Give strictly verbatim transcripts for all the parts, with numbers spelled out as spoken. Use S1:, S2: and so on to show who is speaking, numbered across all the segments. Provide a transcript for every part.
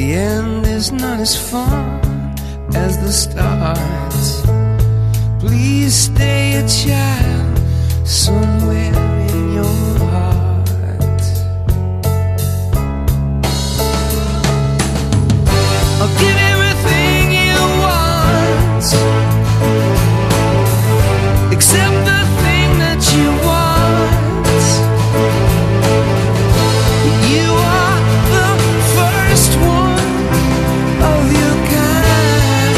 S1: The end is not as fun as the start. Please stay a child somewhere in your heart. I'll give everything you want, except the thing that you want. You are the first one of your kind,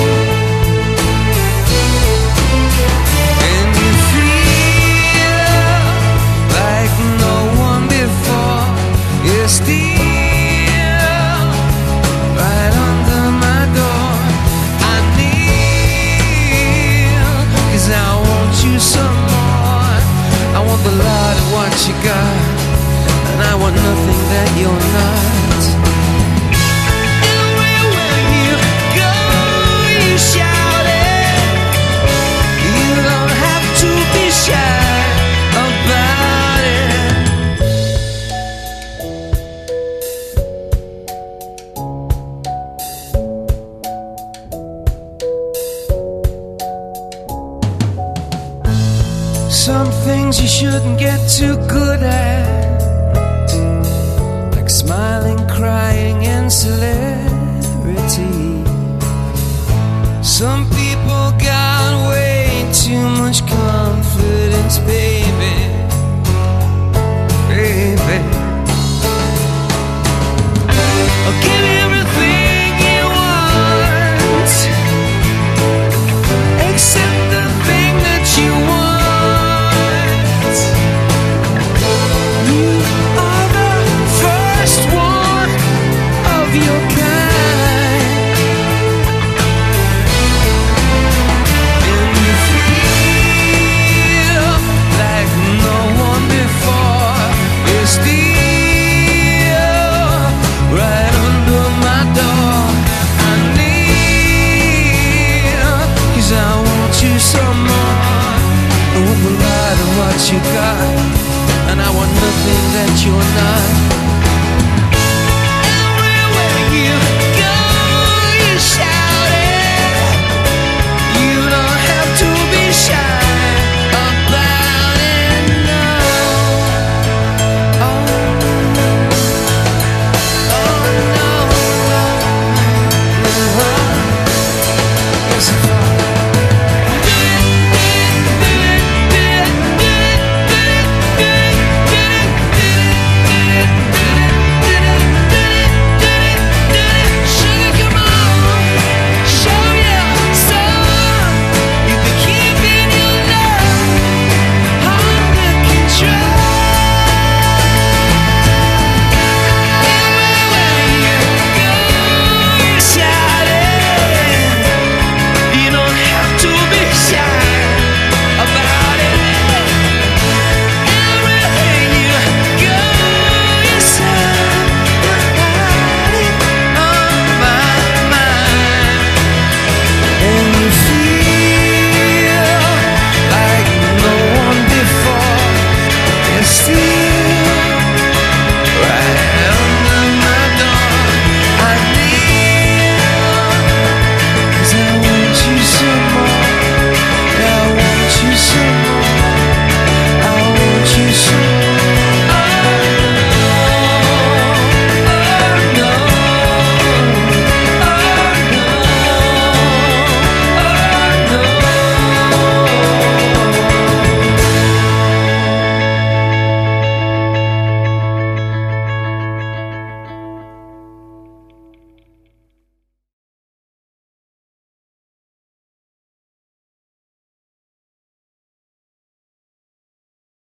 S1: and you feel like no one before. You're still right under my door. I kneel, 'cause I want you some more. I want the lot of what you got, and I want nothing that you're not. Everywhere you go, you shout it. You don't have to be shy about it. Some things you shouldn't get too good at, like smiling, crying, and so